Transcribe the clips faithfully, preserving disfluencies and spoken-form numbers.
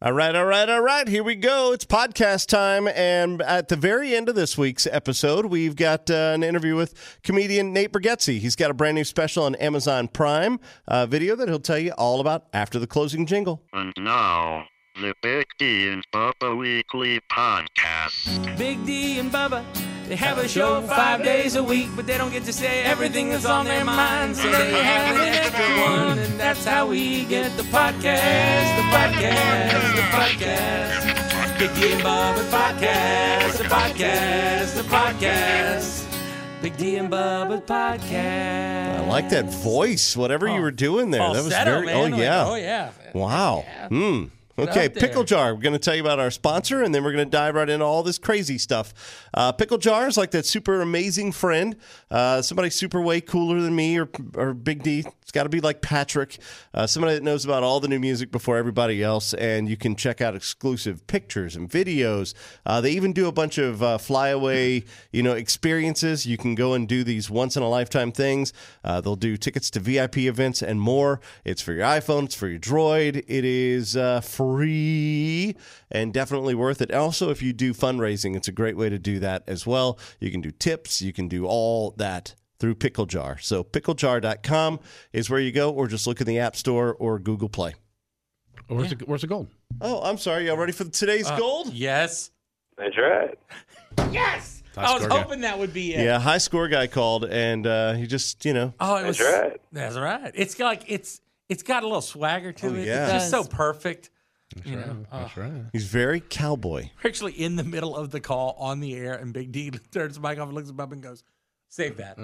All right, all right, all right. Here we go. It's podcast time. And at the very end of this week's episode, we've got uh, an interview with comedian Nate Bargatze. He's got a brand new special on Amazon Prime uh, video that he'll tell you all about after the closing jingle. And now, the Big D and Bubba Weekly Podcast. Big D and Bubba, they have a show five days a week, but they don't get to say everything that's on their mind, so they have an extra one, and that's how we get the podcast, the podcast, the podcast. Big D and Bubba podcast, the podcast, the podcast. Big D and Bubba podcast. I like that voice, whatever oh, you were doing there. That was falsetto, very, man. oh, yeah. Oh, yeah. Wow. Yeah. Hmm. Okay, Pickle Jar. We're going to tell you about our sponsor, and then we're going to dive right into all this crazy stuff. Uh, Pickle Jar is like that super amazing friend, uh, somebody super way cooler than me or, or Big D. It's got to be like Patrick, uh, somebody that knows about all the new music before everybody else, and you can check out exclusive pictures and videos. Uh, they even do a bunch of uh, flyaway, you know, experiences. You can go and do these once-in-a-lifetime things. Uh, they'll do tickets to V I P events and more. It's for your iPhone. It's for your Droid. It is uh, free and definitely worth it. Also, if you do fundraising, it's a great way to do that as well. You can do tips. You can do all that through Pickle Jar. So pickle jar dot com is where you go, or just look in the App Store or Google Play. Where's, yeah. the, where's the gold? Oh, I'm sorry. Y'all ready for today's uh, gold? Yes. That's right. Yes. High I was score hoping guy. that would be it. Yeah, high score guy called, and uh, he just, you know. Oh, it was, that's right. That's right. It's like it's it's got a little swagger to oh, it. Yeah. It's just so perfect. That's you right. know, That's uh, right. He's very cowboy. We're actually in the middle of the call on the air, and Big D turns the mic off and looks at Bubba and goes, "Save that."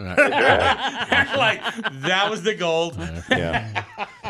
Like that was the gold. Yeah.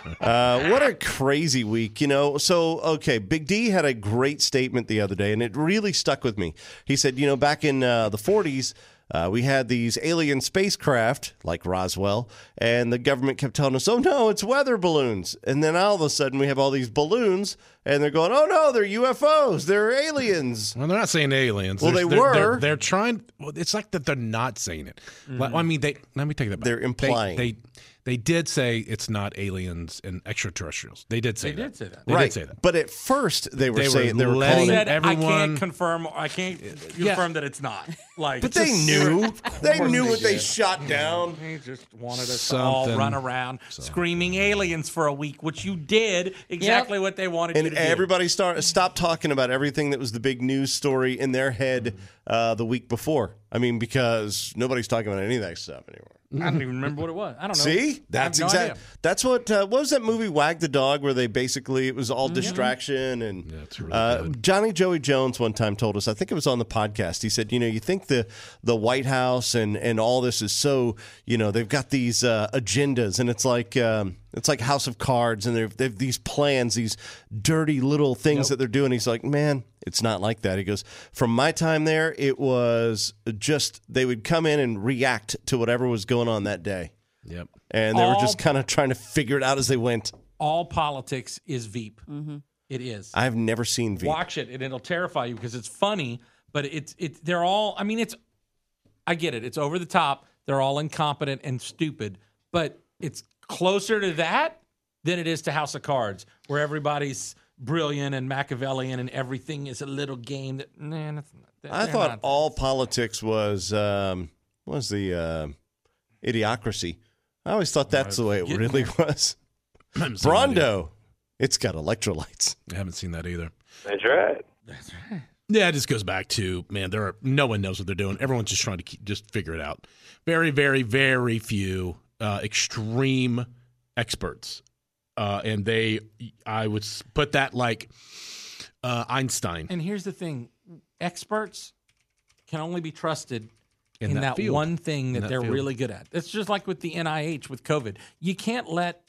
Uh, what a crazy week, you know. So, okay, Big D had a great statement the other day, and it really stuck with me. He said, you know, back in uh, the forties, uh, we had these alien spacecraft like Roswell, and the government kept telling us, oh, no, it's weather balloons. And then all of a sudden we have all these balloons, and they're going, oh, no, they're U F Os. They're aliens. Well, they're not saying aliens. Well, they're, they they're, were. They're, they're trying. Well, it's like that they're not saying it. Mm-hmm. Well, I mean, they. Let me take that back. They're implying. They, they, they did say it's not aliens and extraterrestrials. They did say They that. did say that. They right. did say that. But at first they were They were saying they were letting calling Said, it. everyone- I can't confirm. I can't confirm that it's not. Like, But they just- knew. They knew they what they did. shot down. He just wanted us to all Something. run around screaming aliens for a week, which you did exactly what they wanted you And to do. everybody start stop talking about everything that was the big news story in their head uh, the week before. I mean, because nobody's talking about any of that stuff anymore. I don't even remember what it was. I don't know. See, that's I have no exactly idea. that's what. Uh, what was that movie Wag the Dog, where they basically it was all Mm-hmm. distraction and Yeah, it's really uh, good. Johnny Joey Jones one time told us. I think it was on the podcast. He said, you know, you think the the White House and and all this is so, you know, they've got these uh, agendas, and it's like um, it's like House of Cards, and they've they've these plans, these dirty little things Nope. that they're doing. He's like, man, it's not like that. He goes, from my time there, it was just they would come in and react to whatever was going on that day. Yep. And they were All- just kind of trying to figure it out as they went. All politics is Veep. It is. I've never seen Veep. Watch it, and it'll terrify you because it's funny, but it's it's they're all. I mean, it's. I get it. It's over the top. They're all incompetent and stupid, but it's closer to that than it is to House of Cards, where everybody's brilliant and Machiavellian and everything is a little game. That man, that's not, they're I thought not all that. politics was um, was the uh, idiocracy. I always thought that's the way it Getting really there. was. I haven't seen that either. Brondo, it's got electrolytes. I haven't seen that either. That's right. That's right. Yeah, it just goes back to, man, there are no one knows what they're doing. Everyone's just trying to keep, just figure it out. Very, very, very few uh, extreme experts. Uh, and they, I would s- put that like uh, Einstein And here's the thing: experts can only be trusted in, in, that, that, field. one thing that, that they're field. really good at. It's just like with the N I H with COVID. You can't let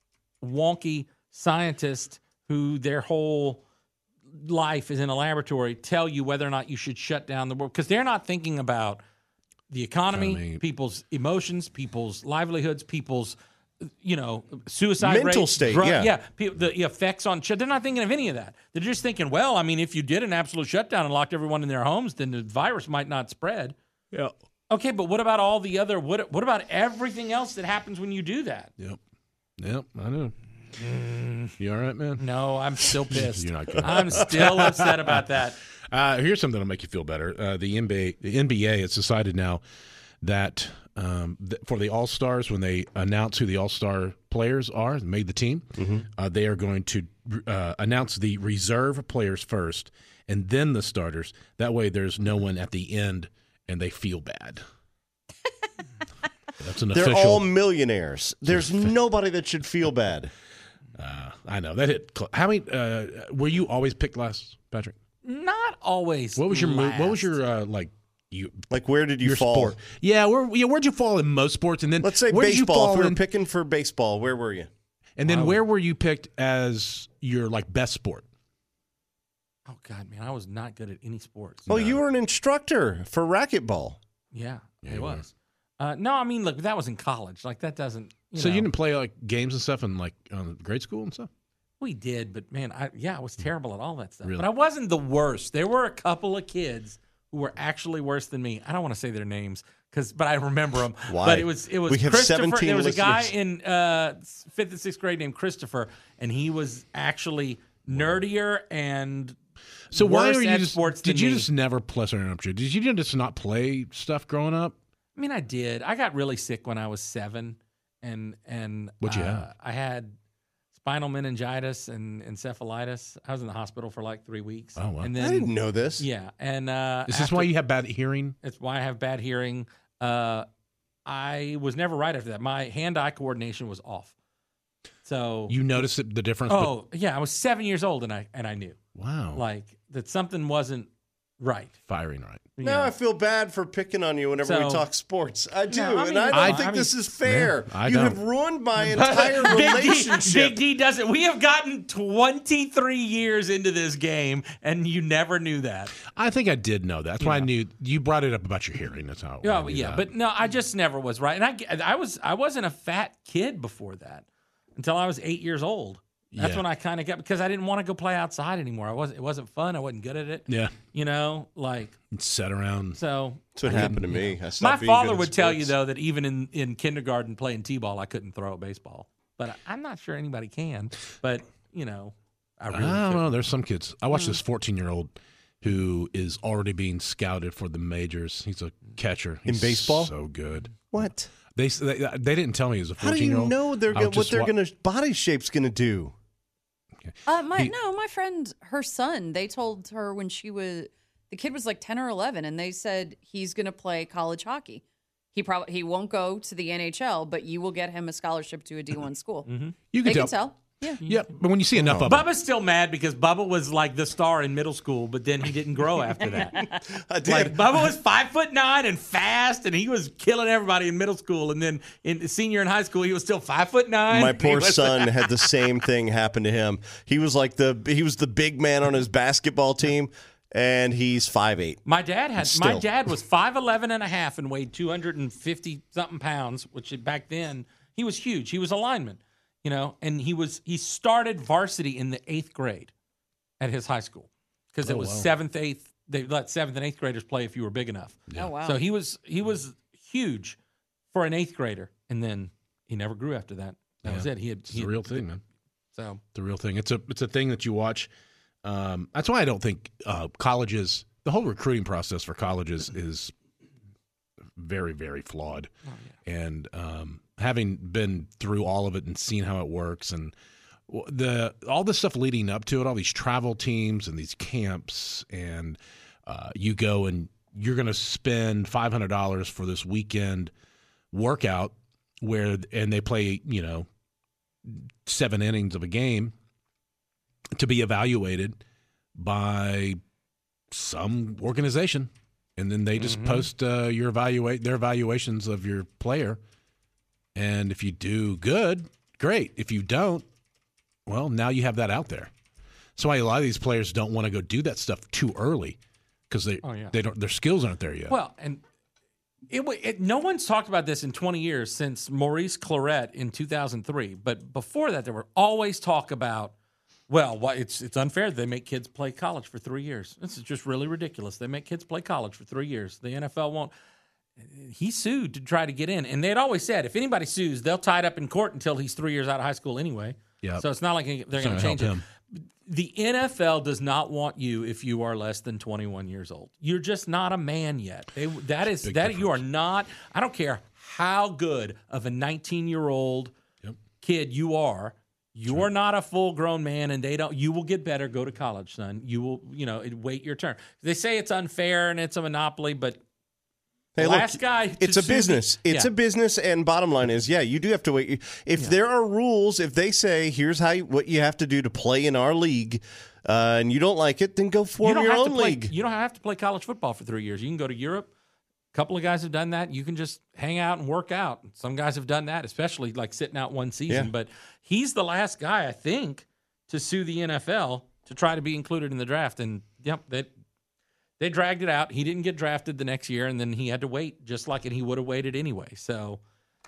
wonky scientists who their whole life is in a laboratory tell you whether or not you should shut down the world, because they're not thinking about the economy, Economy. people's emotions, people's livelihoods, people's you know suicide Mental rates, state, drug- yeah. yeah, pe- the effects on. They're not thinking of any of that. They're just thinking, well, I mean, if you did an absolute shutdown and locked everyone in their homes, then the virus might not spread. Yeah. Okay, but what about all the other? What what about everything else that happens when you do that? Yep. Yep. I know. You all right, man? No, I'm still pissed. You're not good. I'm still upset about that. Uh, here's something that'll make you feel better. Uh, the N B A, the N B A has decided now that um, th- for the All Stars, when they announce who the All Star players are, made the team, mm-hmm. uh, they are going to uh, announce the reserve players first, and then the starters. That way, there's no one at the end, and they feel bad. That's an They're official. all millionaires. There's nobody that should feel bad. Uh, I know that hit. Cl- how many? Uh, were you always picked last, Patrick? Not always. What was your move? last. What was your uh, like? You Like, where did you your fall? sport? Yeah, where yeah, where'd you fall in most sports? And then Let's say where did you baseball. fall If we were in, picking for baseball, where were you? and then Wow. where were you picked as your like best sport? Oh God, man, I was not good at any sports. Oh, you were an instructor for racquetball. Yeah, Yeah, it you were. was. Uh, no, I mean, look, that was in college. Like that doesn't. You So know, you didn't play like games and stuff in like um, grade school and stuff? We did, but man, I yeah, I was terrible at all that stuff. Really? But I wasn't the worst. There were a couple of kids who were actually worse than me. I don't want to say their names because, but I remember them. Why? But it was it was We have Christopher. seventeen There was a guy listeners. in uh, fifth and sixth grade named Christopher, and he was actually nerdier and. So why worse are you at just? sports Did than you me. just never plus or interrupt you? Did you just not play stuff growing up? I mean, I did. I got really sick when I was seven, and and What'd you uh, have? I had spinal meningitis and encephalitis. I was in the hospital for like three weeks. Oh, wow. And I then didn't know this. yeah, and uh, Is this after- why you have bad hearing? It's why I have bad hearing. Uh, I was never right after that. My hand-eye coordination was off. So You noticed it- the difference? but- oh yeah, I was seven years old, and I and I knew wow. like that something wasn't right. Firing right. You Now know? I feel bad for picking on you whenever we So- talk sports. I do, No, I and mean, I don't I- think I mean- this is fair. Yeah, I you don't. have ruined my entire Big D, relationship. Big D doesn't. We have gotten twenty-three years into this game, and you never knew that. I think I did know that. That's why I Yeah. knew you brought it up about your hearing. That's how. I Oh, knew yeah, that. but no, I just never was right. And I, I was, I wasn't a fat kid before that until I was eight years old. That's Yeah. when I kind of got because I didn't want to go play outside anymore. I wasn't. It wasn't fun. I wasn't good at it. yeah, You know, like sat around. That's so. what I happened to didn't, me. you know. I stopped My being father good at would tell you sports. though that even in in kindergarten playing t-ball, I couldn't throw a baseball. But I, I'm not sure anybody can. But you know, I really. I don't couldn't. know. There's some kids. I watched Mm. this fourteen year old who is already being scouted for the majors. He's a catcher In He's baseball? So good. What? They they, they didn't tell me he was a How do fourteen year you old. know they're gonna, what their gonna body shape's going to do? Uh, my He- no, my friend, her son. They told her when she was the kid was like ten or eleven, and they said he's going to play college hockey. He probably he won't go to the N H L, but you will get him a scholarship to a D one school. You They can can tell. tell. Yeah. Yeah, but when you see enough of them, Bubba's still mad because Bubba was like the star in middle school, but then he didn't grow after that. I did. Like Bubba was five foot nine and fast, and he was killing everybody in middle school. And then in senior in high school, he was still five foot nine. My He poor was- son had the same thing happen to him. He was like the he was the big man on his basketball team, and he's five eight. My dad had my Still. dad was five eleven and a half and weighed two hundred and fifty something pounds, which back then he was huge. He was a lineman, you know, and he was he started varsity in the eighth grade at his high school because it Oh, was wow. seventh, eighth. They let seventh and eighth graders play if you were big enough. Oh wow. So he was he was huge for an eighth grader, and then he never grew after that. That Yeah. was it. He had it's he the had- real thing, man. So The real thing. It's a it's a thing that you watch. Um, that's why I don't think uh, colleges. The whole recruiting process for colleges is very very flawed. Oh, And um, having been through all of it and seen how it works, and w- the all the stuff leading up to it, all these travel teams and these camps, and uh, you go and you're going to spend five hundred dollars for this weekend workout where and they play you know seven innings of a game to be evaluated by some organization, and then they just post uh, your evaluate their evaluations of your player, and if you do good, great. If you don't, well, now you have that out there. That's why a lot of these players don't want to go do that stuff too early because they Oh, yeah. they don't their skills aren't there yet. well, and it, wa- it no one's talked about this in twenty years since Maurice Claret in two thousand three. But before that, there were always talk about. Well, why it's it's unfair. They make kids play college for three years. This is just really ridiculous. They make kids play college for three years. The N F L won't. He sued to try to get in, and they had always said if anybody sues, they'll tie it up in court until he's three years out of high school anyway. Yep. So it's not like they're It's going not to gonna change it. help him. The N F L does not want you if you are less than twenty-one years old. You're just not a man yet. They, that is Big that difference. you are not. I don't care how good of a nineteen-year-old Yep. kid you are. You are not a full-grown man, and they don't. You will get better. Go to college, son. You will. You know, wait your turn. They say it's unfair and it's a monopoly, but Hey, the look, last guy. to it's a sue the- business. It's Yeah. a business, and bottom line is, yeah, you do have to wait. If there are rules, if they say here's how you, what you have to do to play in our league, uh, and you don't like it, then go You form don't your have own to play. league. You don't have to play college football for three years. You can go to Europe. A couple of guys have done that. You can just hang out and work out. Some guys have done that, especially like sitting out one season. Yeah. But he's the last guy, I think, to sue the N F L to try to be included in the draft. And yep, they they dragged it out. He didn't get drafted the next year, and then he had to wait, just like, and he would have waited anyway. So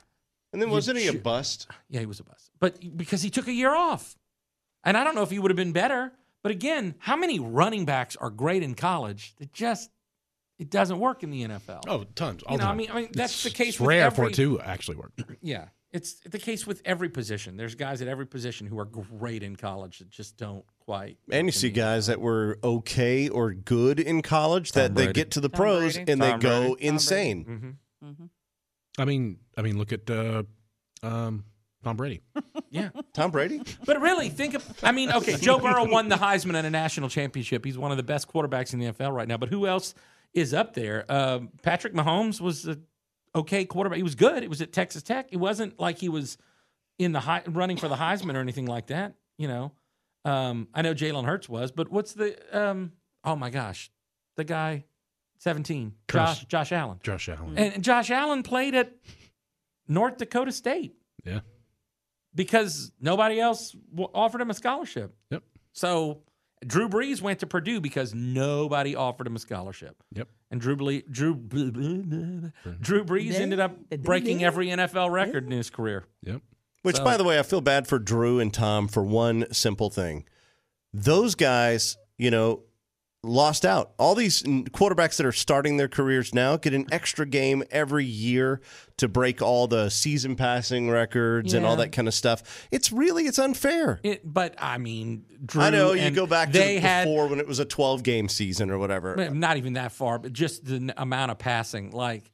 And then you wasn't he a should- bust? yeah, he was a bust. But because he took a year off. And I don't know if he would have been better. But again, how many running backs are great in college? It just it doesn't work in the N F L. Oh, tons. All You the know, I time. mean- I mean, that's It's- the case It's with rare for every- it to actually work. Yeah. It's the case with every position. There's guys at every position who are great in college that just don't quite. And you work see in the guys that were okay or good in college that they Brady. get to the Tom pros Brady. and they Tom go Brady. Tom insane. Mhm. Mm-hmm. I mean, I mean, look at uh, um, Tom Brady. Yeah. Tom Brady? But really, think of, I mean, okay, Joe Burrow won the Heisman and a national championship. He's one of the best quarterbacks in the N F L right now. But who else is up there? Um, Patrick Mahomes was a okay quarterback. He was good. It was at Texas Tech. It wasn't like he was in the high, running for the Heisman or anything like that. You know, um, I know Jalen Hurts was, but what's the, um, oh my gosh, the guy, seventeen, Curtis. Josh, Josh Allen. Josh Allen. And Josh Allen played at North Dakota State Yeah. because nobody else w- offered him a scholarship. Yep. So Drew Brees went to Purdue because nobody offered him a scholarship. Yep. And Drew Ble- Drew Drew Brees ended up breaking every N F L record in his career. Yep. Which, So- by the way, I feel bad for Drew and Tom for one simple thing. Those guys, you know, lost out. All these quarterbacks that are starting their careers now get an extra game every year to break all the season passing records and all Yeah. that kind of stuff. It's really, it's unfair. It, but I mean, Drew I know you and go back to they the- had before when it was a twelve game season or whatever. not even that far, but just the n- amount of passing. Like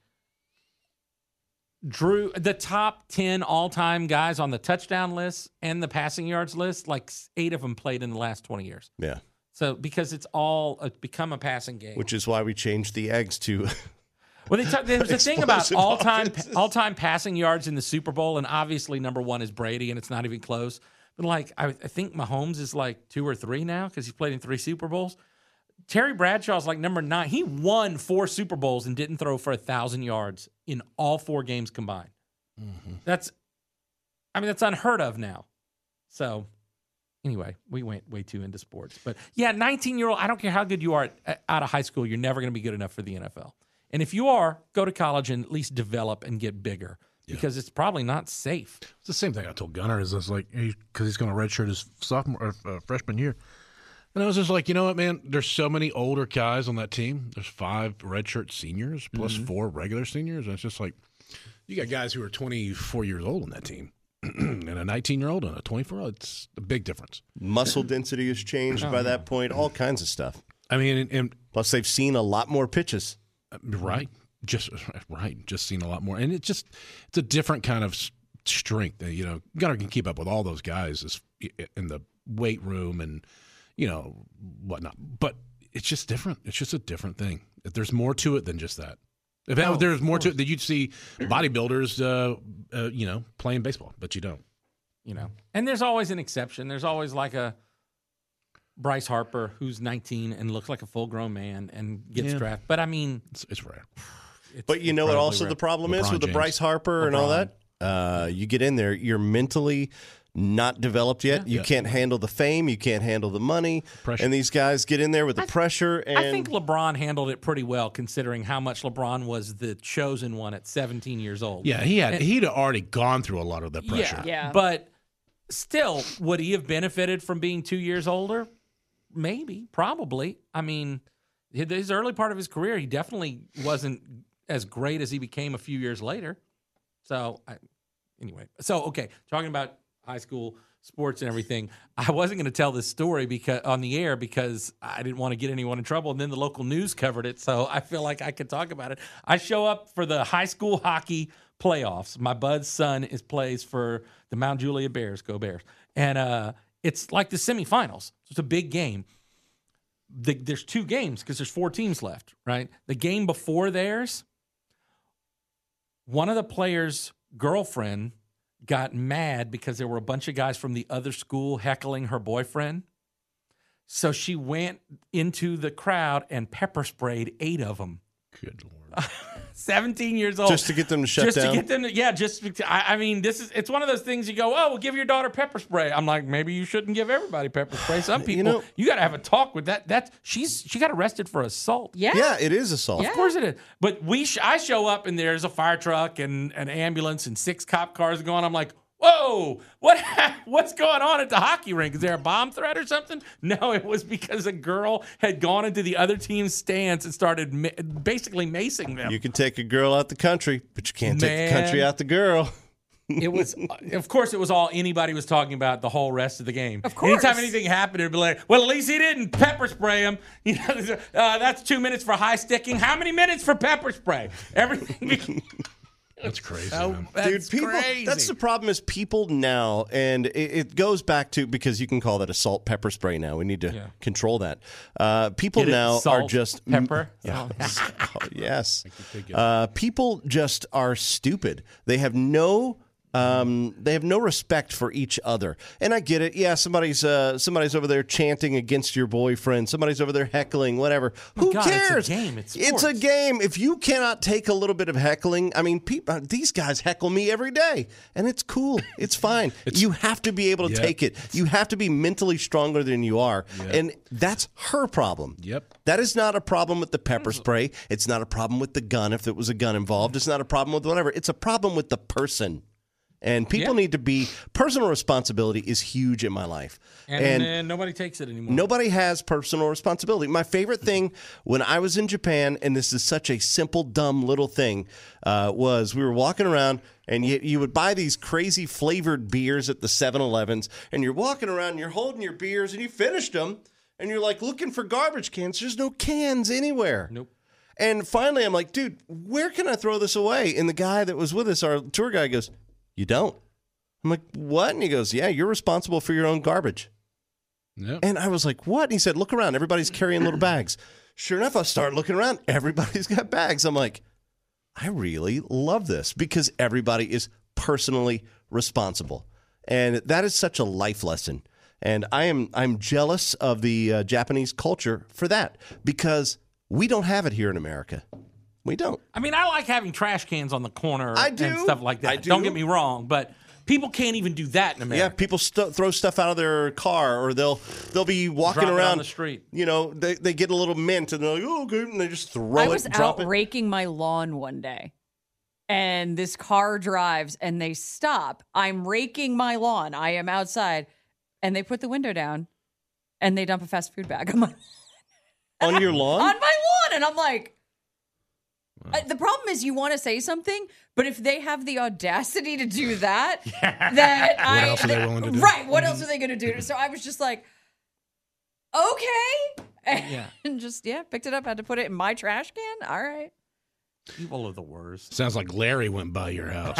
Drew, the top ten all-time guys on the touchdown list and the passing yards list, like eight of them played in the last twenty years. Yeah. So because it's all uh, become a passing game. Which is why we changed the eggs to Well, they talk, there's a thing about Explosive all-time offenses. all-time passing yards in the Super Bowl, and obviously number one is Brady, and it's not even close. But like, I, I think Mahomes is like two or three now because he's played in three Super Bowls. Terry Bradshaw's like number nine. He won four Super Bowls and didn't throw for a thousand yards in all four games combined. That's, I mean, that's unheard of now. So, anyway, we went way too into sports, but yeah, nineteen-year-old. I don't care how good you are at, out of high school, you're never going to be good enough for the N F L. And if you are, go to college and at least develop and get bigger because it's probably not safe. It's the same thing I told Gunnar. Is it's like because he's going to redshirt his sophomore or uh, freshman year, and I was just like, you know what, man? There's so many older guys on that team. There's five redshirt seniors plus Mm-hmm. four regular seniors, and it's just like you got guys who are twenty-four years old on that team, and a nineteen-year-old and a twenty-four-year-old. It's a big difference. muscle density has changed by that point, all kinds of stuff. I mean, and, and Plus, they've seen a lot more pitches. right, just right, just seen a lot more, and it's just it's a different kind of s- strength. that, You know, Gunnar can keep up with all those guys is- in the weight room and you know whatnot, but it's just different. It's just a different thing. There's more to it than just that. If that, Oh, there's more of to it, that you'd see bodybuilders, uh, uh, you know, playing baseball, but you don't. You know, and there's always an exception. There's always like a Bryce Harper who's nineteen and looks like a full-grown man and gets Yeah. drafted. But I mean, It's, it's rare. it's But you know what incredibly also rare. the problem is LeBron with the James. Bryce Harper and all LeBron. that? Uh, you get in there, you're mentally not developed yet. You Yeah. can't handle the fame. You can't handle the money. Pressure. And these guys get in there with the pressure. And I think LeBron handled it pretty well, considering how much LeBron was the chosen one at seventeen years old. Yeah, he had And- he'd already gone through a lot of the pressure. Yeah, Yeah. but still, would he have benefited from being two years older? Maybe, probably. I mean, his early part of his career, he definitely wasn't as great as he became a few years later. So, I, anyway, so okay, talking about high school sports and everything. I wasn't going to tell this story because on the air because I didn't want to get anyone in trouble, and then the local news covered it, so I feel like I could talk about it. I show up for the high school hockey playoffs. My bud's son is plays for the Mount Juliet Bears. Go Bears! And uh, it's like the semifinals. It's a big game. The, there's two games because there's four teams left, right? The game before theirs, one of the players' girlfriend got mad because there were a bunch of guys from the other school heckling her boyfriend. So she went into the crowd and pepper sprayed eight of them. Good Lord. seventeen years old. Just to get them to shut just down? Just to get them to, yeah, just, to, I, I mean, this is, it's one of those things you go, oh, well, give your daughter pepper spray. I'm like, maybe you shouldn't give everybody pepper spray. Some people, you, know, you got to have a talk with that. That's, she's, she got arrested for assault. Yeah. Yeah, it is assault. Of course it is. But we, sh- I show up and there's a fire truck and an ambulance and six cop cars going. I'm like, whoa, what? What's going on at the hockey rink? Is there a bomb threat or something? No, it was because a girl had gone into the other team's stands and started ma- basically macing them. You can take a girl out the country, but you can't Man. take the country out the girl. It was, of course, it was all anybody was talking about the whole rest of the game. Of course. Anytime anything happened, it'd be like, well, at least he didn't pepper spray him. You know, uh, that's two minutes for high sticking. How many minutes for pepper spray? Everything. That's crazy, Oh, man. that's Dude, people, crazy. that's the problem is people now, and it, it goes back to, because you can call that assault pepper spray now. We need to Yeah. control that. Uh, people Get it? now Salt, are just... pepper. Yeah. Oh. Oh, yes. Uh, people just are stupid. They have no... Um, they have no respect for each other, and I get it. Yeah, somebody's uh, somebody's over there chanting against your boyfriend. Somebody's over there heckling, whatever. Who God, it's a cares? game. It's It's a sports. game. If you cannot take a little bit of heckling, I mean, people, these guys heckle me every day, and it's cool. It's fine. you have to be able to Yep. take it. You have to be mentally stronger than you are, and that's her problem. Yep. That is not a problem with the pepper spray. It's not a problem with the gun if there was a gun involved. It's not a problem with whatever. It's a problem with the person. And people Yeah. need to be, personal responsibility is huge in my life. And, and then nobody takes it anymore. nobody has personal responsibility. My favorite thing when I was in Japan, and this is such a simple, dumb little thing, uh, was we were walking around and you, you would buy these crazy flavored beers at the seven elevens, and you're walking around and you're holding your beers and you finished them and you're like looking for garbage cans. There's no cans anywhere. Nope. And finally I'm like, dude, where can I throw this away? And the guy that was with us, our tour guide, goes, you don't. I'm like, what? And he goes, yeah, you're responsible for your own garbage. Yep. And I was like, what? And he said, look around. Everybody's carrying little bags. Sure enough, I start looking around. Everybody's got bags. I'm like, I really love this because everybody is personally responsible. And that is such a life lesson. And I am I'm jealous of the uh, Japanese culture for that because we don't have it here in America. We don't. I mean, I like having trash cans on the corner I do. and stuff like that. I do. Don't get me wrong, but people can't even do that in Yeah, America. people st- throw stuff out of their car, or they'll they'll be walking Drop it on around the street. You know, they they get a little mint, and they're like, "Oh, good," and they just throw I it, was and drop out it. raking my lawn one day, and this car drives, and they stop. I'm raking my lawn. I am outside, and they put the window down, and they dump a fast food bag on my On your lawn? on my lawn, and I'm like. Uh, the problem is you want to say something, but if they have the audacity to do that, that What I, else are they willing to do? Right? What else are they going to do? So I was just like, okay, and Yeah. just yeah, picked it up, had to put it in my trash can. All right. People are the worst. Sounds like Larry went by your house.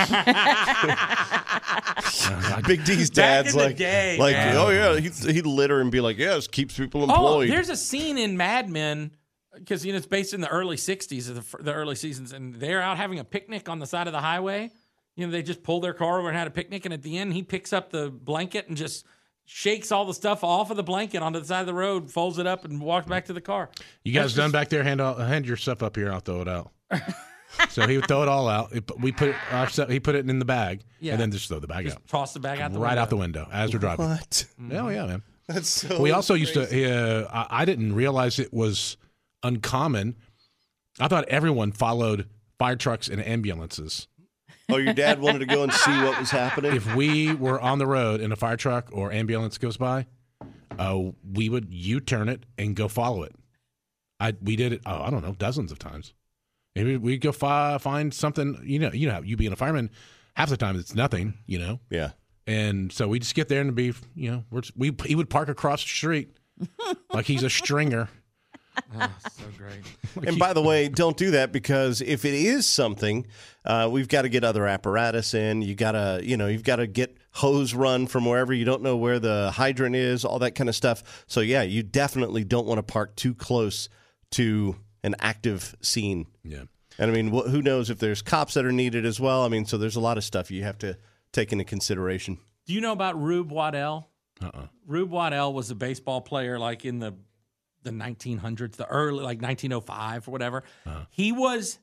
Big D's Back dad's in the like, day, like, man. oh yeah, he'd, he'd litter and be like, yes, keeps people Oh, employed. there's a scene in Mad Men because you know it's based in the early sixties of the, fir- the early seasons, and they're out having a picnic on the side of the highway. You know, they just pulled their car over and had a picnic, and at the end, he picks up the blanket and just shakes all the stuff off of the blanket onto the side of the road, folds it up, and walks back to the car. You guys That's done just- back there? Hand out, hand your stuff up here. I'll throw it out. So he would throw it all out. It- We put it, our stuff, he put it in the bag, Yeah. and then just throw the bag Just out toss the bag out the right window. out the window as we're driving. what? Oh yeah, man. That's so. We also used crazy. to. Uh, I, I didn't realize it was uncommon. I thought everyone followed fire trucks and ambulances. Oh, your dad wanted to go and see what was happening. If we were on the road and a fire truck or ambulance goes by, uh, we would U-turn it and go follow it. I we did it. Oh, I don't know, dozens of times. Maybe we'd go fi- find something. You know, you know, you being a fireman, half the time it's nothing. You know, Yeah. And so we just get there and be, you know, we're, we he would park across the street like he's a stringer. Oh, so great. Like And he- by the way, don't do that because if it is something, uh, we've got to get other apparatus in. You gotta, you know, you've got to get hose run from wherever. You don't know where the hydrant is, all that kind of stuff. So yeah, you definitely don't want to park too close to an active scene. yeah. And I mean, wh- who knows if there's cops that are needed as well? I mean, so there's a lot of stuff you have to take into consideration. Do you know about Rube Waddell? Uh-uh. Rube Waddell was a baseball player like in the the nineteen hundreds, the early like nineteen oh five or whatever. Uh-huh. He was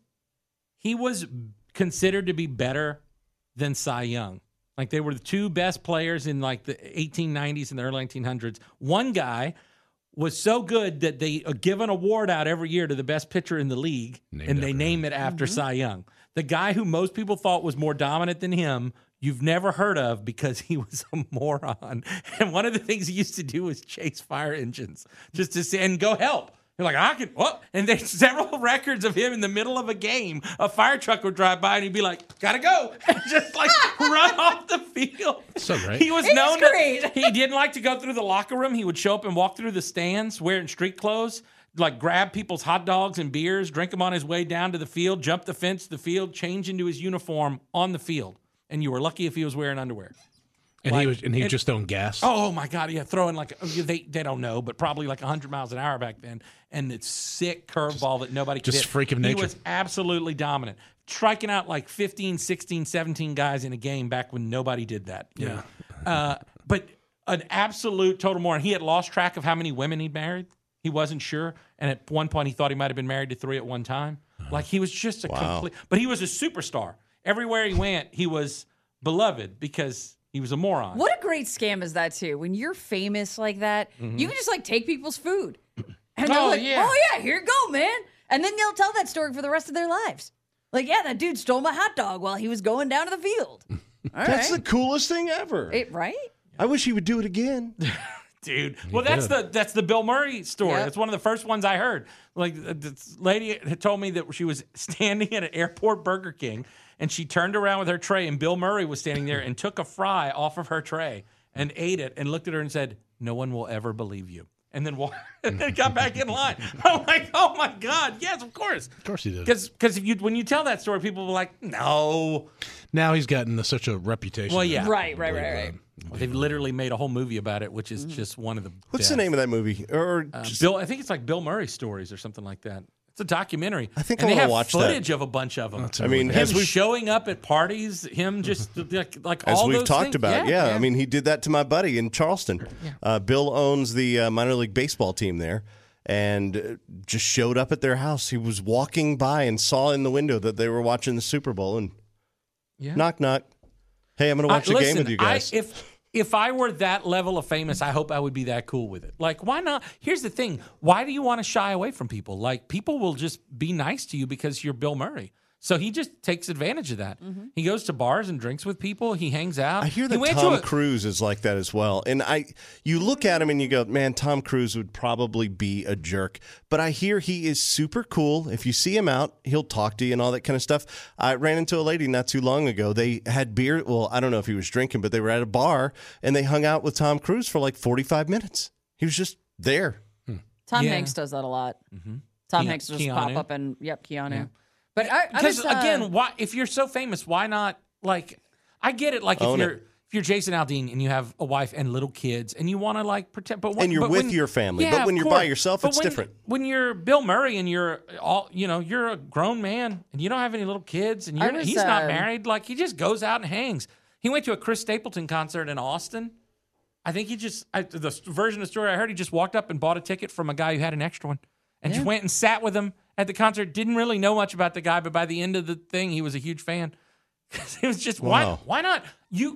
he was considered to be better than Cy Young. Like they were the two best players in like the eighteen nineties and the early nineteen hundreds. One guy was so good that they give an award out every year to the best pitcher in the league, Named and they after name it after Cy Young. The guy who most people thought was more dominant than him, you've never heard of because he was a moron. And one of the things he used to do was chase fire engines just to see and go help. You're like, I can, what? And there's several records of him in the middle of a game. A fire truck would drive by and he'd be like, gotta go. And just like run off the field. So great. He was It is known great. that he didn't like to go through the locker room. He would show up and walk through the stands wearing street clothes, like grab people's hot dogs and beers, drink them on his way down to the field, jump the fence to the field, change into his uniform on the field. And you were lucky if he was wearing underwear. And Like- he was and he and- just throwing gas. Oh, oh my God, yeah, throwing like they they don't know, but probably like one hundred miles an hour back then, and it's sick curveball that nobody could just hit. freak of He nature. was absolutely dominant, striking out like fifteen, sixteen, seventeen guys in a game back when nobody did that. you Yeah. know. uh, but an absolute total moron. He had lost track of how many women he'd married. He wasn't sure, and at one point he thought he might have been married to three at one time. Like he was just a complete, but he was a superstar. Everywhere he went, he was beloved because he was a moron. What a great scam is that too? When you're famous like that, you can just like take people's food, and they're Oh, like, yeah. "Oh yeah, here you go, man," and then they'll tell that story for the rest of their lives. Like, yeah, that dude stole my hot dog while he was going down to the field. All That's right, the coolest thing ever. It- right? I wish he would do it again. Dude, well, that's did. the that's the Bill Murray story. Yep. That's one of the first ones I heard. Like uh, this lady had told me that she was standing at an airport Burger King, and she turned around with her tray, and Bill Murray was standing there and took a fry off of her tray and ate it, and looked at her and said, "No one will ever believe you." And then walked, and then got back in line. I'm like, "Oh my God, yes, of course." Of course he did. Because because if you when you tell that story, people will be like, "No." Now he's gotten such a reputation. Well, yeah. Right, right, right, right. They've literally made a whole movie about it, which is just one of the What's best. the name of that movie? Or Uh, just- Bill, I think it's like Bill Murray stories or something like that. It's a documentary. I think and I they wanna have watch that. footage of a bunch of them. I mean, him as we've showing up at parties, him just like, like as all we've those talked things. about, yeah, I mean, he did that to my buddy in Charleston. Uh, Bill owns the uh, minor league baseball team there, and uh, just showed up at their house. He was walking by and saw in the window that they were watching the Super Bowl, and Yeah. knock knock. Hey, I'm going to watch I- a listen, game with you guys. I, if if I were that level of famous, I hope I would be that cool with it. Like, why not? Here's the thing: why do you want to shy away from people? Like, people will just be nice to you because you're Bill Murray. So he just takes advantage of that. He goes to bars and drinks with people. He hangs out. I hear He that went Tom to a- Cruise is like that as well. And I, you look at him and you go, man, Tom Cruise would probably be a jerk. But I hear he is super cool. If you see him out, he'll talk to you and all that kind of stuff. I ran into a lady not too long ago. They had beer. Well, I don't know if he was drinking, but they were at a bar and they hung out with Tom Cruise for like forty-five minutes. He was just there. Tom Yeah. Hanks does that a lot. Tom Ke- Hanks will just Keanu. pop up and yep, Keanu. But I, I Because was, uh, again, why if you're so famous, why not like I get it like if Own you're it. if you're Jason Aldean and you have a wife and little kids and you want to like pretend but when, And you're but with when- your family. Yeah, But when of you're by course. yourself, But it's when- different. When you're Bill Murray and you're all you know, you're a grown man and you don't have any little kids and I you're, was, he's not uh, married, like he just goes out and hangs. He went to a Chris Stapleton concert in Austin. I think he just I, the version of the story I heard, he just walked up and bought a ticket from a guy who had an extra one, and just went and sat with him at the concert. Didn't really know much about the guy, but by the end of the thing, he was a huge fan. It was just why Wow. why not you.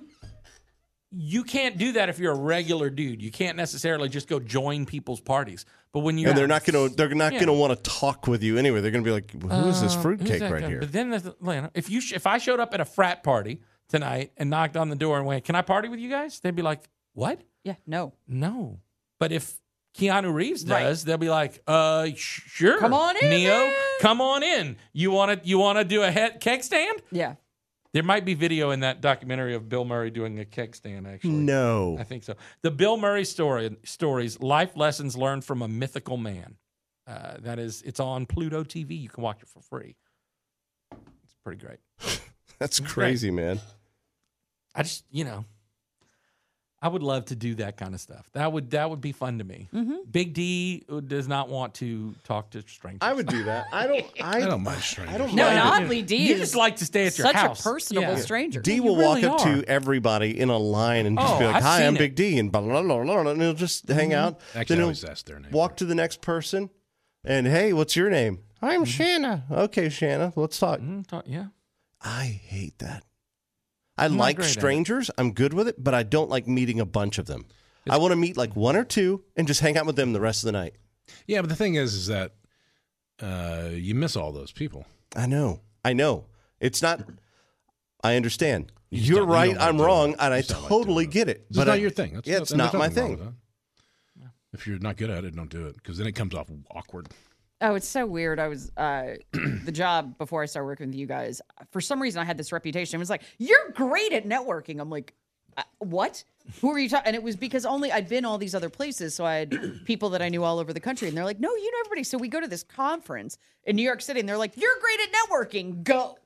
You can't do that if you're a regular dude. You can't necessarily just go join people's parties. But when you And they're not going to, they're not Yeah. going to want to talk with you anyway. They're going to be like, well, who is this Who's fruitcake that right guy? here? But then, the, you know, if you sh- if I showed up at a frat party tonight and knocked on the door and went, "Can I party with you guys?" They'd be like, "What? yeah, no. No." But if Keanu Reeves Right. does, they'll be like, "Uh, sh- sure, Come on in, Neo, man." come on in. You want to you want to do a head keg stand?" Yeah. There might be video in that documentary of Bill Murray doing a keg stand, actually. No. I think so. The Bill Murray story stories, life lessons learned from a mythical man. Uh, that is, it's on Pluto T V. You can watch it for free. It's pretty great. That's crazy, man. I just, you know, I would love to do that kind of stuff. That would that would be fun to me. Mm-hmm. Big D does not want to talk to strangers. I would do that. I don't. I, I don't mind strangers. I don't No, mind and it. oddly, D You is just like to stay at your such house. a personable Yeah. stranger. D You will really walk up are. to everybody in a line and just Oh, be like, I've "Hi, seen I'm it. Big D," and blah blah blah blah, blah, and he'll just hang out. Actually, then I he'll always ask their name. walk to the next person, and hey, what's your name? I'm Mm-hmm. Shanna. Okay, Shanna, let's talk. Mm, talk- yeah. I hate that. I not like great at it. strangers. I'm good with it, but I don't like meeting a bunch of them. I want to meet like one or two and just hang out with them the rest of the night. Yeah, but the thing is, is that uh, you miss all those people. I know. I know. It's not. I understand. You just You're don't- you right. don't like I'm doing wrong, it. and You I just don't like totally doing it. get it. It's but not I- your thing. That's, yeah, it's and there's not my nothing wrong thing. with that. If you're not good at it, don't do it because then it comes off awkward. Oh, it's so weird. I was uh, the job before I started working with you guys. For some reason, I had this reputation. It was like, "You're great at networking." I'm like, uh, "What? Who are you talking?" And it was because only I'd been all these other places, so I had people that I knew all over the country, and they're like, "No, you know everybody." So we go to this conference in New York City, and they're like, "You're great at networking. Go."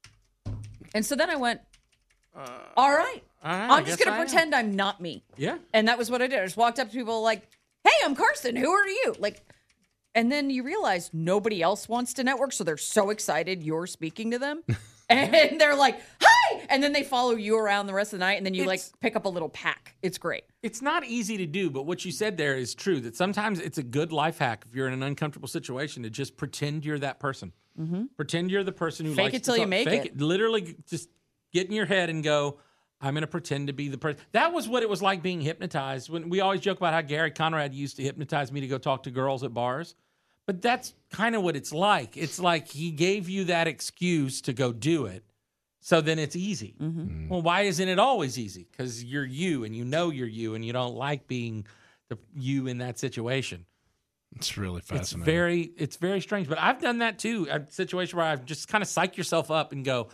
And so then I went, "All right, all right, I I'm just guess gonna I am." pretend I'm not me." Yeah. And that was what I did. I just walked up to people like, "Hey, I'm Carson. Who are you?" Like, and then you realize nobody else wants to network, so they're so excited you're speaking to them, and they're like, "Hi!" And then they follow you around the rest of the night, and then you It's- like pick up a little pack. It's great. It's not easy to do, but what you said there is true. That sometimes it's a good life hack if you're in an uncomfortable situation to just pretend you're that person. Mm-hmm. Pretend you're the person who Fake likes it till to you talk. make Fake it. Literally, just get in your head and go, I'm going to pretend to be the person. That was what it was like being hypnotized. When we always joke about how Gary Conrad used to hypnotize me to go talk to girls at bars. But that's kind of what it's like. It's like he gave you that excuse to go do it. So then it's easy. Mm-hmm. Well, why isn't it always easy? Because you're you and you know you're you and you don't like being the you in that situation. It's really It's fascinating. very, it's very strange. But I've done that too. A situation where I've just kind of psych yourself up and go,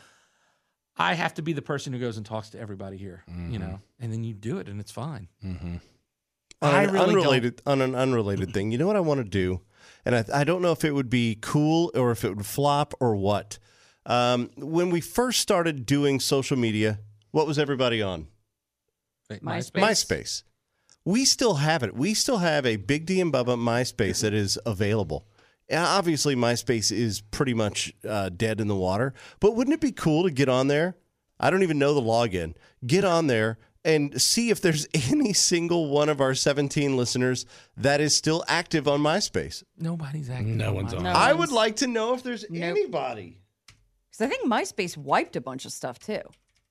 I have to be the person who goes and talks to everybody here, Mm-hmm. you know, and then you do it and it's fine. On I an really unrelated on an unrelated thing. You know what I want to do, and I, I don't know if it would be cool or if it would flop or what. Um, when we first started doing social media, what was everybody on? MySpace. MySpace. We still have it. We still have a Big D and Bubba MySpace that is available. And obviously, MySpace is pretty much uh, dead in the water. But wouldn't it be cool to get on there? I don't even know the login. Get on there and see if there's any single one of our seventeen listeners that is still active on MySpace. Nobody's acting. No one's on. No. I one's- would like to know if there's Nope. anybody. Because I think MySpace wiped a bunch of stuff too.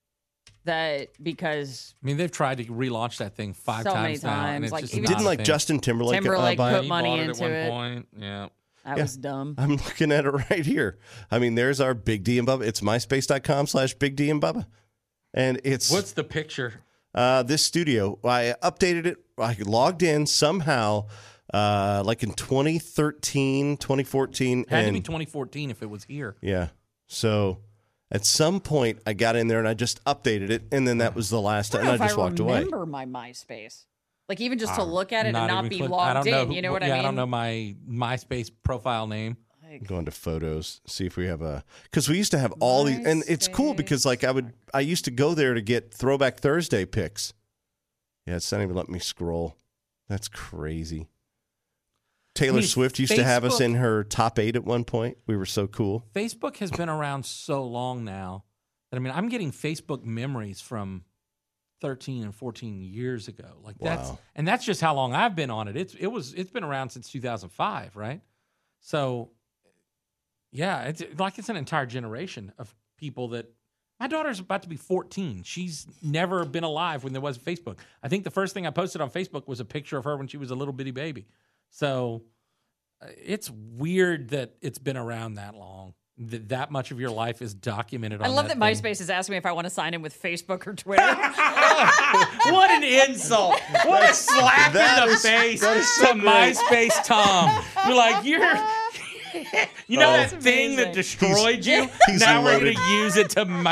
That because I mean, they've tried to relaunch that thing five So many times now, and times, it's like, just even- not Didn't a like thing. Justin Timberlake, Timberlake uh, buy put it? He money bought it into at one it. point. Yeah. that Yeah. was dumb. I'm looking at it right here. I mean, there's our Big D and Bubba. It's myspace.com slash Big D and Bubba. And it's What's the picture? uh, this studio. I updated it. I logged in somehow, uh, like in twenty thirteen, twenty fourteen. Had and to be twenty fourteen if it was here. yeah. So at some point, I got in there and I just updated it. And then that was the last I time. don't And know I if just I walked away. remember my MySpace. Like even just to look at it and not even be clear- I logged don't know in. who- You know what yeah, I mean? I don't know my MySpace profile name. Go into photos, see if we have a, because we used to have all these, and it's cool because like I would, I used to go there to get Throwback Thursday pics. Yeah, it's not even letting me scroll. That's crazy. Taylor I mean, Swift used to have us Facebook- in her top eight at one point. We were so cool. Facebook has been around so long now that I mean, I'm getting Facebook memories from thirteen and fourteen years ago. Like that's, Wow. and that's just how long I've been on it. It's it was it's been around since two thousand five, right? So, yeah, it's like it's an entire generation of people that. My daughter's about to be fourteen. She's never been alive when there was Facebook. I think the first thing I posted on Facebook was a picture of her when she was a little bitty baby. So uh, it's weird that it's been around that long. That that much of your life is documented. I on love that, thing. MySpace is asking me if I want to sign in with Facebook or Twitter. What an insult! What a slap That in the is- face that is so to great. MySpace Tom. You're like you're You know Oh. that thing that amazing. destroyed you? he's now we're loaded. going to use it to. My-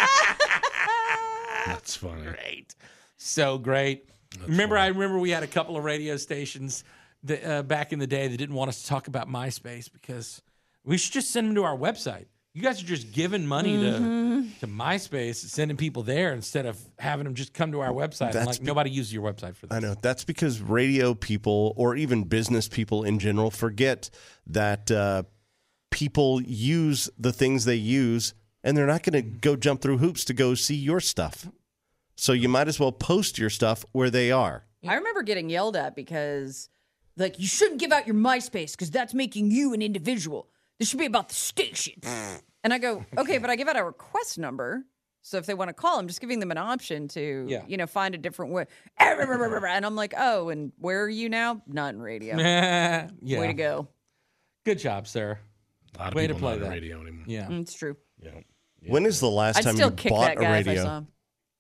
That's funny. great. So great. remember, I remember we had a couple of radio stations that, uh, back in the day that didn't want us to talk about MySpace because we should just send them to our website. You guys are just giving money Mm-hmm. to to MySpace and sending people there instead of having them just come to our website. And That's like be- nobody uses your website for this. I know. That's because radio people or even business people in general forget that uh, people use the things they use, and they're not going to go jump through hoops to go see your stuff. So you might as well post your stuff where they are. I remember getting yelled at because, like, you shouldn't give out your MySpace because that's making you an individual. This should be about the station. And I go, okay, but I give out a request number. So if they want to call, I'm just giving them an option to, Yeah. you know, find a different way. And I'm like, oh, and where are you now? Not in radio. yeah. Way to go. Good job, sir. A lot of Way to people play not on that. radio anymore. Yeah. Mm, It's true. Yeah. When is the last I'd time still you kick bought that a guy if I radio? saw him.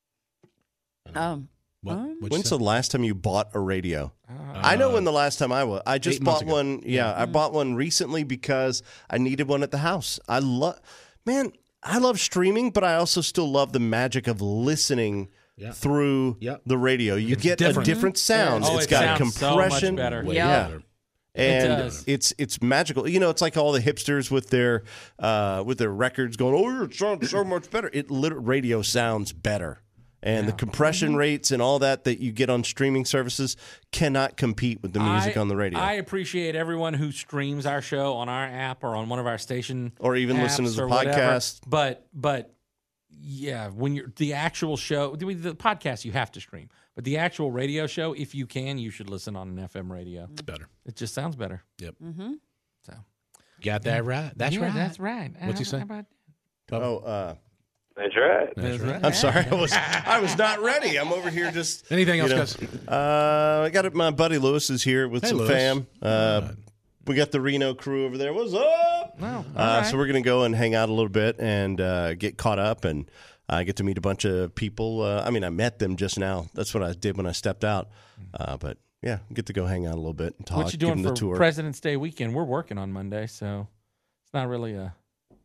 Um, What? Um, What'd you When's say? the last time you bought a radio? I know when the last time I was. I just eight months bought ago. one. Yeah, I bought one recently because I needed one at the house. I love, man, I love streaming, but I also still love the magic of listening Yeah. through Yeah. the radio. You It's get different. a different sound. Oh, It's it got sounds so much compression. better. Way Yeah. better. And does. it's it's magical. You know, it's like all the hipsters with their uh, with their records going, "Oh, it sounds so much better." It literally radio sounds better. And the compression rates and all that that you get on streaming services cannot compete with the music I- on the radio. I appreciate everyone who streams our show on our app or on one of our station Or even listen to apps the or whatever. podcast. But but yeah, when you're the actual show, the, the podcast you have to stream, but the actual radio show, if you can, you should listen on an F M radio. It's better. It just sounds better. Yep. Mm-hmm. So Got that right. That's yeah, right. That's right. What's he How- say? how about- oh, uh, That's right. That's right. I'm sorry, I was I was not ready. I'm over here just Anything you else, know, guys? Uh, I got it. My buddy Lewis is here with Hey, some Lewis. fam. Uh, we got the Reno crew over there. What's up? No, all Uh, right. So we're gonna go and hang out a little bit and uh, get caught up and uh, get to meet a bunch of people. Uh, I mean, I met them just now. That's what I did when I stepped out. Uh, but yeah, get to go hang out a little bit and talk. What you give doing them for the tour. President's Day weekend? We're working on Monday, so it's not really a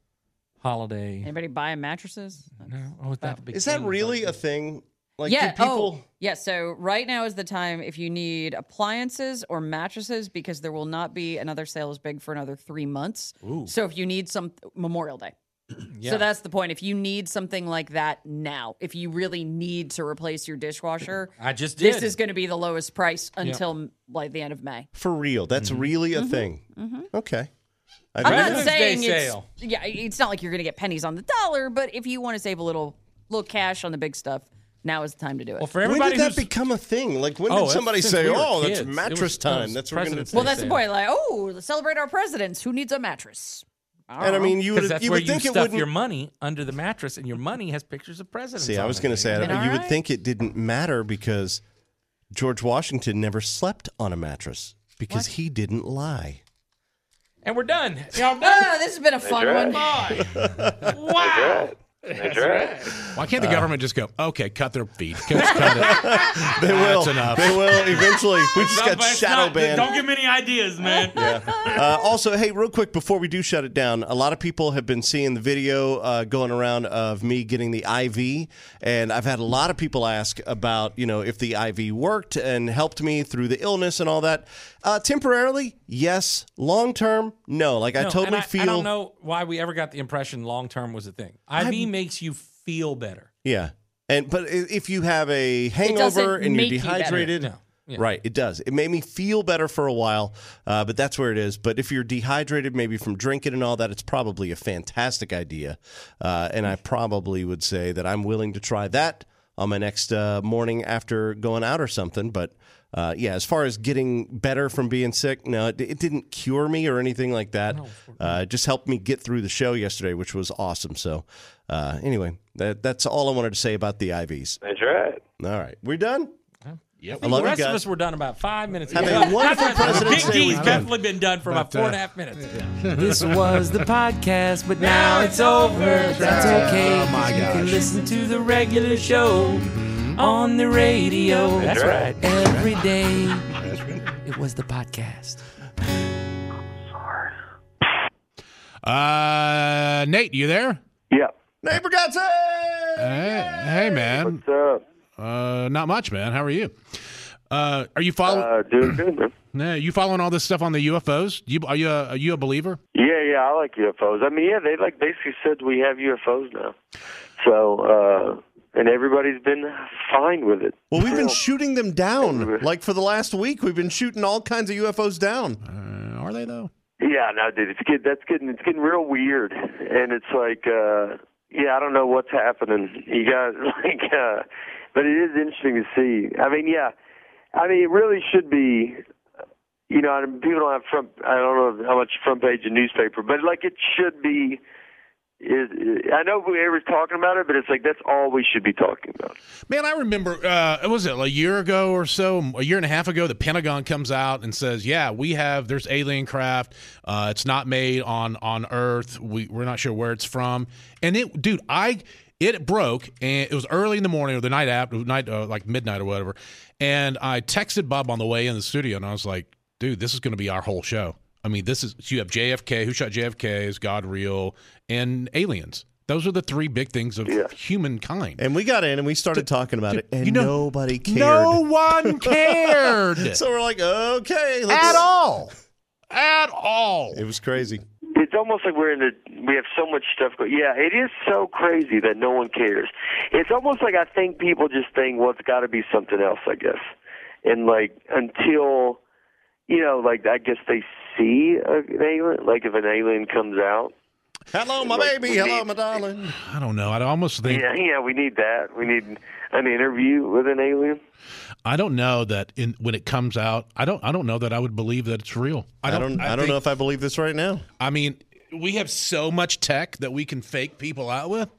holiday. Anybody buying mattresses? No, oh, it's not a big Is that thing. really a thing? Like, yeah. do people? Oh, yeah. So right now is the time if you need appliances or mattresses because there will not be another sale as big for another three months. So if you need some Memorial Day. Yeah. So that's the point. If you need something like that now, if you really need to replace your dishwasher, I just did. this is going to be the lowest price until like the end of May. For real? That's really a thing. Okay. I I'm didn't not know. President's Day saying it's sale. yeah, it's not like you're going to get pennies on the dollar, but if you want to save a little little cash on the big stuff, now is the time to do it. Well, for When everybody did that who's become a thing? Like, when Oh, did that's somebody since say, we were "Oh, that's kids. It mattress was- that time"? was That's what we're going President's to. well, Day that's the sale. point. Like, oh, let's celebrate our presidents. Who needs a mattress? And I mean, you because would that's you where would you think it stuff wouldn't. your money under the mattress, and your money has pictures of presidents. See, I on was it. going to say, Been I- you all would right? think it didn't matter because George Washington never slept on a mattress because he didn't lie. and we're done. Y'all done? Ah, this has been a fun right. one. Bye. Wow. That's right. Why can't the government just go, okay, cut their feet? Just cut it. They will. That's enough. They will eventually. We just No, got but it's shadow not- banned. Don't give me any ideas, man. Uh, also, hey, real quick before we do shut it down, a lot of people have been seeing the video uh, going around of me getting the I V, and I've had a lot of people ask about, you know, if the I V worked and helped me through the illness and all that. Uh, temporarily, yes. Long term, no. Like I No, totally and I, feel. I don't know why we ever got the impression long term was a thing. I V makes you feel better. Yeah, and but i- if you have a doesn't hangover and you're make you better. dehydrated, No. Yeah. right? It does. It made me feel better for a while, uh, but that's where it is. But if you're dehydrated, maybe from drinking and all that, it's probably a fantastic idea. Uh, and I probably would say that I'm willing to try that on my next uh, morning after going out or something. But uh, yeah, as far as getting better from being sick, no, it, it didn't cure me or anything like that. Uh, it just helped me get through the show yesterday, which was awesome. So uh, anyway, that, that's all I wanted to say about the I Vs. That's right. All right, we're done. Yep. I love the you rest of guys. us were done about five minutes Have ago. a wonderful President's Big Day D's weekend. definitely been done for about But, uh, four and a half minutes. This was the podcast, but now it's over. That's okay. Oh, my You can gosh. listen to the regular show on the radio. That's right. Every day. It was the podcast. Sorry. Uh, Nate, you there? Yeah. Nate Bargatze! Hey, hey, man. What's up? Uh, not much, man. How are you? Uh, are you following? Uh, doing good, man. Nah, you following all this stuff on the U F Os? You, are you a, are you a believer? Yeah, yeah, I like U F Os. I mean, yeah, they like basically said we have U F Os now. So, uh, and everybody's been fine with it. Well, we've been shooting them down. Like for the last week, we've been shooting all kinds of U F Os down. Uh, are they though? Yeah, no, dude, it's good. That's getting it's getting real weird, and it's like, uh, yeah, I don't know what's happening. You got like, uh, but it is interesting to see. I mean, yeah, I mean, it really should be. You know, people don't have front. I don't know how much front page of newspaper, but like it should be. Is I know everyone's talking about it, but it's like that's all we should be talking about. Man, I remember, uh, was it a year ago or so, a year and a half ago, the Pentagon comes out and says, yeah, we have, there's alien craft. Uh, it's not made on, on Earth. We, we're not sure where it's from. And it, dude, I, it broke, and it was early in the morning or the night after, night, uh, like midnight or whatever. And I texted Bob on the way in the studio, and I was like, dude, this is going to be our whole show. I mean, this is, so you have J F K, Who Shot J F K, Is God Real, and aliens. Those are the three big things of yeah. humankind. And we got in and we started D- talking about d- it, and you know, nobody cared. No one cared. So we're like, okay. Let's... At all. At all. It was crazy. It's almost like we're in the, we have so much stuff going. Yeah, it is so crazy that no one cares. It's almost like I think people just think, well, it's got to be something else, I guess. And like, until... You know, like, I guess they see an alien. Like, if an alien comes out. Hello, my like, baby. Hello, need, my darling. I don't know. I almost think. Yeah, yeah, we need that. We need an interview with an alien. I don't know that in, when it comes out, I don't I don't know that I would believe that it's real. I don't, I don't, I I don't think, know if I believe this right now. I mean, we have so much tech that we can fake people out with.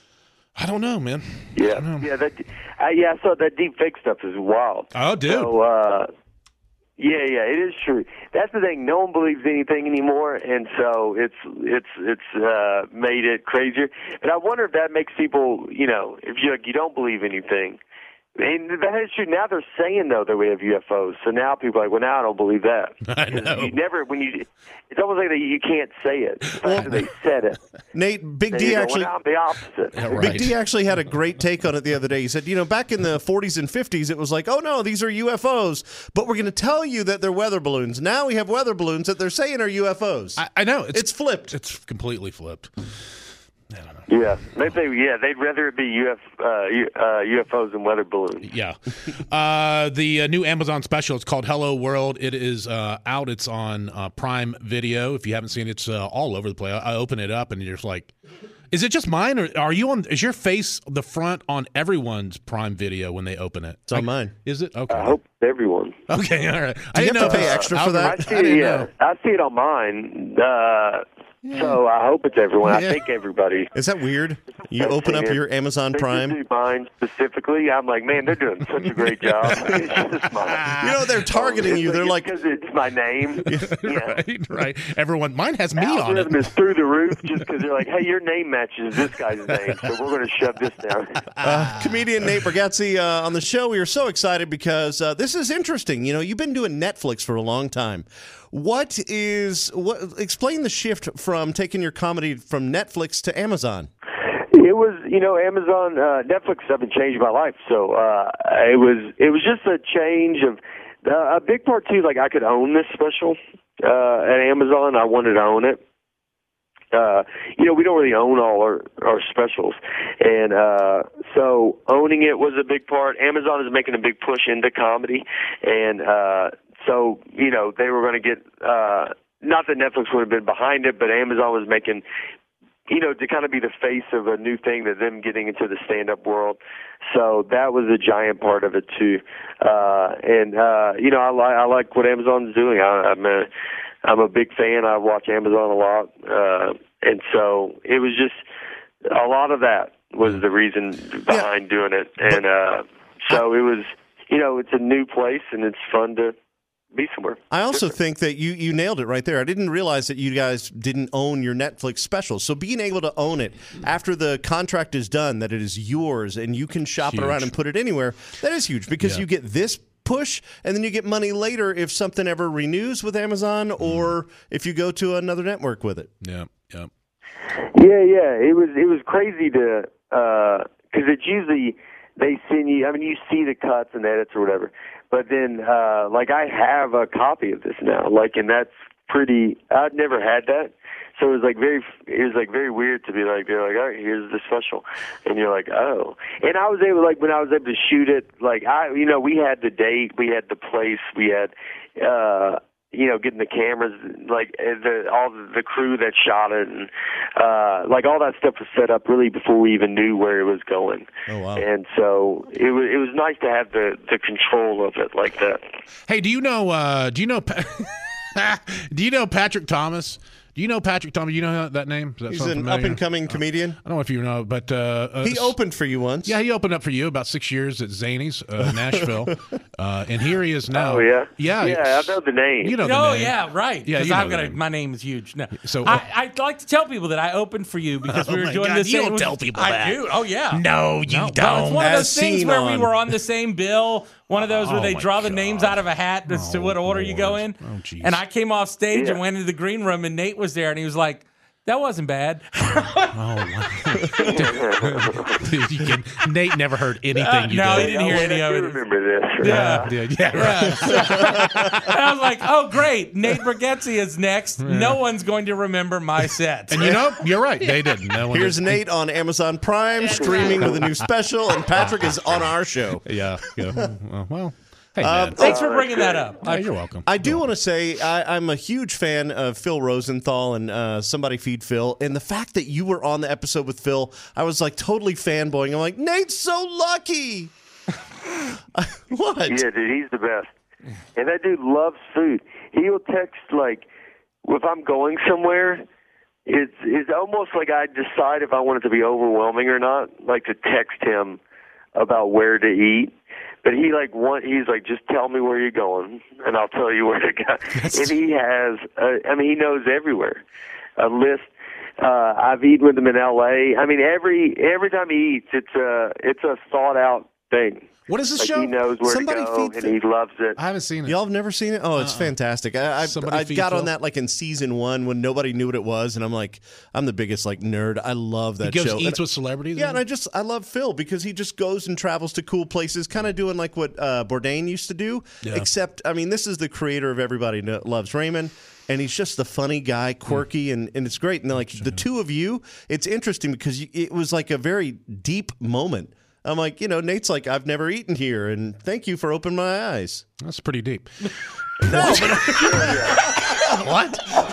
I don't know, man. Yeah, know. yeah, that, uh, yeah, I saw that deep fake stuff is wild. Oh, dude. So, uh, Yeah, yeah, it is true. That's the thing. No one believes anything anymore, and so it's it's it's uh, made it crazier. And I wonder if that makes people, you know, if you like, you don't believe anything. And that is true. Now they're saying though that we have U F Os, so now people are like, well, now I don't believe that. I know. You never when you. It's almost like you can't say it. Well, they said it. Nate, Big and D you go, actually. well, I'm the opposite. Yeah, right. Big D actually had a great take on it the other day. He said, you know, back in the forties and fifties, it was like, oh, no, these are U F Os, but we're going to tell you that they're weather balloons. Now we have weather balloons that they're saying are U F Os. I, I know. It's, it's flipped. It's completely flipped. I don't know. Yeah, they say, yeah, they'd rather it be U F, uh, U, uh, U F Os than weather balloons. Yeah. Uh, the uh, new Amazon special, it's called Hello World. It is uh, out. It's on uh, Prime Video. If you haven't seen it, it's uh, all over the place. I, I open it up and you're just like, is it just mine, or are you on? Is your face the front on everyone's Prime Video when they open it? It's on mine. Is it? Okay. I hope everyone. Okay, all right. Do I you didn't have to know pay if- extra I for was- that? I see I didn't it, yeah. know. I see it on mine. Uh, So I hope it's everyone. Yeah. I think everybody. Is that weird? You I've open seen up it. your Amazon They Prime. just do mine specifically. I'm like, man, they're doing such a great job. It's just mine. You know, they're targeting you. They're like, because it's my name. Yeah. Right, right. Everyone, mine has me on it. Algorithm is through the roof just because they're like, hey, your name matches this guy's name, so we're going to shove this down. Uh, comedian Nate Bargatze uh, on the show. We are so excited because uh, this is interesting. You know, you've been doing Netflix for a long time. What is what? Explain the shift from taking your comedy from Netflix to Amazon. It was, you know, Amazon, uh, Netflix haven't changed my life, so uh, it was it was just a change of uh, a big part too. Like I could own this special uh, at Amazon. I wanted to own it. Uh, you know, we don't really own all our, our specials. And uh, so owning it was a big part. Amazon is making a big push into comedy. And uh, so, you know, they were going to get, uh, not that Netflix would have been behind it, but Amazon was making, you know, to kind of be the face of a new thing, that them getting into the stand-up world. So that was a giant part of it, too. Uh, and, uh, you know, I, li- I like what Amazon's doing. I, I'm a... I'm a big fan. I watch Amazon a lot. Uh, and so it was just a lot of that was the reason behind yeah. doing it. And uh, so it was, you know, it's a new place and it's fun to be somewhere. I also different. think that you, you nailed it right there. I didn't realize that you guys didn't own your Netflix special. So being able to own it after the contract is done, that it is yours and you can shop Huge. it around and put it anywhere, that is huge because Yeah. you get this push, and then you get money later if something ever renews with Amazon or if you go to another network with it. Yeah, yeah. Yeah, yeah. It was it was crazy to because it's usually they send you. I mean, you see the cuts and edits or whatever, but then uh, like I have a copy of this now, like, and that's pretty. I'd never had that. So it was like very, it was like very weird to be like, they're like, all right, here's the special, and you're like, oh. And I was able, like, when I was able to shoot it, like I, you know, we had the date, we had the place, we had, uh, you know, getting the cameras, like the all the crew that shot it, and uh, like all that stuff was set up really before we even knew where it was going. Oh wow! And so it was, it was nice to have the the control of it like that. Hey, do you know? Uh, do you know? do you know Patrick Thomas? Do you know Patrick Thomas? You know that name? Does that He's sound an familiar? up-and-coming comedian. I don't know if you know, but uh, uh, he opened for you once. Yeah, he opened up for you about six years at Zany's, uh, Nashville, uh, and here he is now. Oh yeah, yeah, yeah. I know the name. You know the Oh name. yeah, right. Yeah, Because you know I've the got a, name. my name is huge. No, So, so uh, I, I like to tell people that I opened for you because we Oh were my doing God, the you same. don't with- tell people I that. do. Oh yeah. No, you No, don't. well, it's one of As those things seen where on- we were on the same bill. One of those where Oh, they my draw the God. names out of a hat as to Oh, what order you go Lord. in. Oh, jeez. And I came off stage Yeah. and went into the green room, and Nate was there, and he was like, "That wasn't bad." You can, Nate never heard anything Uh, you no, did. he didn't hear Oh, any wait, I of do it. remember this. Yeah. Yeah, yeah, right. and I was like, "Oh, great! Nate Bargatze is next. No one's going to remember my set." And you know, you're right. They didn't. No one Here's did. Nate on Amazon Prime streaming with a new special, and Patrick is on our show. Yeah. yeah. Well, well, hey, Uh, man. Thanks for bringing that up. Yeah, you're welcome. I do want to say I, I'm a huge fan of Phil Rosenthal and uh, Somebody Feed Phil. And the fact that you were on the episode with Phil, I was like totally fanboying. I'm like, Nate's so lucky. What? Yeah, dude, he's the best. And that dude loves food. He'll text, like, if I'm going somewhere, it's, it's almost like I decide if I want it to be overwhelming or not, like to text him about where to eat. But he, like, want, he's like, just tell me where you're going, and I'll tell you where to go. And he has, a, I mean, he knows everywhere. A list. Uh, I've eaten with him in L A. I mean, every every time he eats, it's a, it's a thought-out thing. What is this Like, show? he knows where Somebody to go, Feed and Phil. he loves it. I haven't seen it. Y'all have never seen it? Oh, it's fantastic. I, I, Somebody I Feed got Phil? on that like in season one when nobody knew what it was, and I'm like, I'm the biggest like nerd. I love that he goes show. eats And- with celebrities. Yeah, and I just I love Phil because he just goes and travels to cool places, kind of doing like what uh, Bourdain used to do. Yeah. Except, I mean, this is the creator of Everybody Kno- Loves Raymond, and he's just the funny guy, quirky, and, and it's great. And like the two of you, it's interesting because you, it was like a very deep moment. I'm like, you know, Nate's like, I've never eaten here, and thank you for opening my eyes. That's pretty deep. No, but what?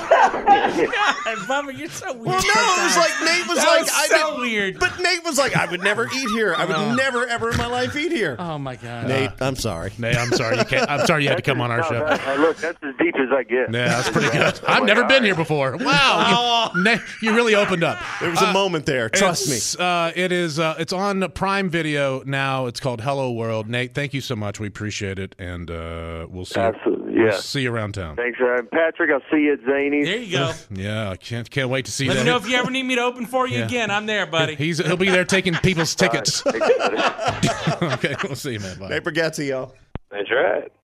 God, Bubba, you're so weird. Well, no, it was like Nate was That like, was I so didn't- weird. But Nate was like, I would never eat here. I would never ever in my life eat here. Oh my God. Nate, I'm sorry. Nate, I'm sorry. You can't. I'm sorry you had to come on our No, show. that- hey, look, that's as deep as I get. Yeah, that's pretty good. I've never been here before. Wow, you, Nate, you really opened up. There was a moment there. Trust me. It's, uh, it is. Uh, it's on Prime Video now. It's called Hello World. Nate, thank you so much. We appreciate it, and uh, we'll see. Absolutely, We'll yeah. see you around town. Thanks, uh, Patrick. I'll see you at Zany's. There you go. Yeah, I can't can't wait to see Let that. me know if you ever need me to open for you Yeah. again. I'm there, buddy. He's he'll be there taking people's tickets. Thanks, buddy. Okay, we'll see you, man. Bye. Nate Bargatze, y'all. That's right.